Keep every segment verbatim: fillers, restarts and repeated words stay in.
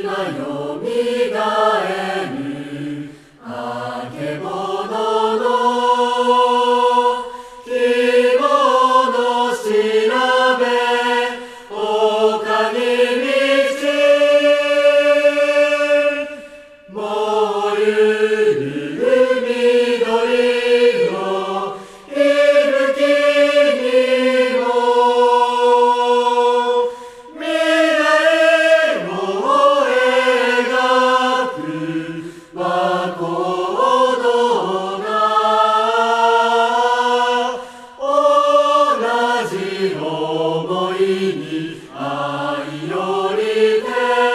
がよみがえるあけぼのの希望の調べ丘に道燃ゆる緑の息吹にも未来を描く和光堂が同じ想いに愛よりて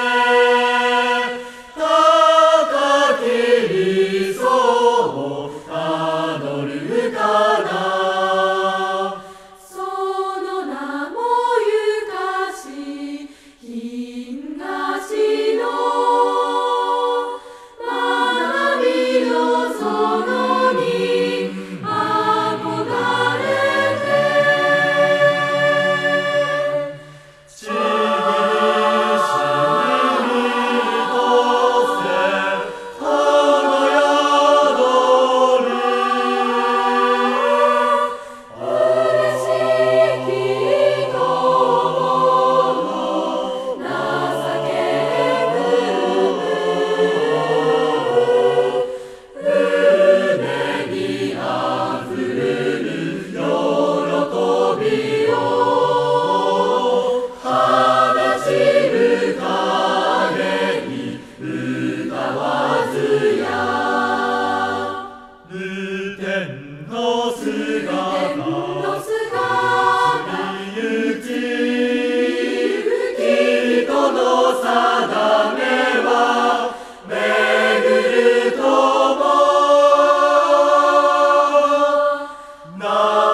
高き理想をたどるかな。 その名もゆかし東の学びの園に憧れてちぎりしみとせこの宿る嬉しき友の情け船にあふれる喜びを放ちる影に歌わずや流天の姿の姿ゆき人の定めは巡るともな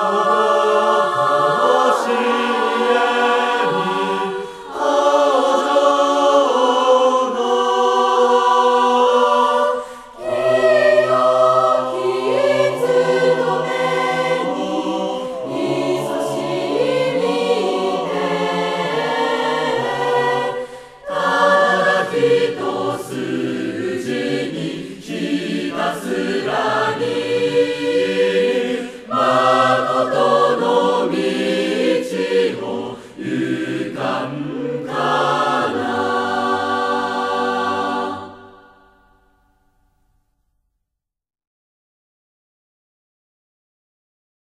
お星へに往生の清きつの目にいそしみてただ一筋にひたすらに誠の道を行